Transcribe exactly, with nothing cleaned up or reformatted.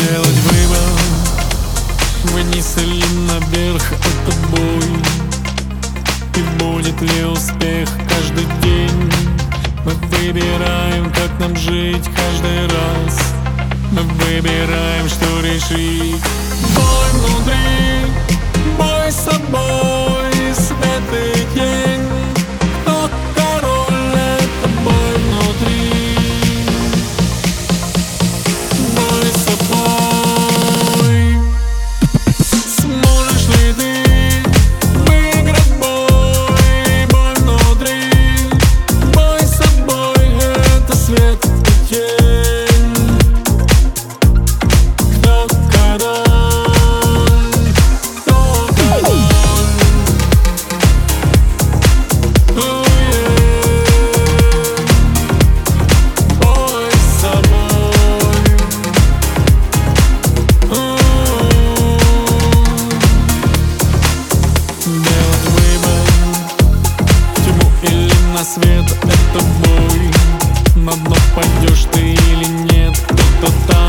Делать выбор, вниз или наверх, это бой. И будет ли успех каждый день? Мы выбираем, как нам жить каждый раз. Мы выбираем, что решить. Бой внутри, бой с собой, свет и тень. Кто король, это бой внутри. Бой с собой. Сможешь ли ты выиграть бой? Бой внутри, бой с собой, это свет и тень. Кто король? Кто король? Oh yeah. Бой с собой. Oh. Делать выбор, в тьму или на свет, это бой. На дно пойдешь ты или нет, кто-то там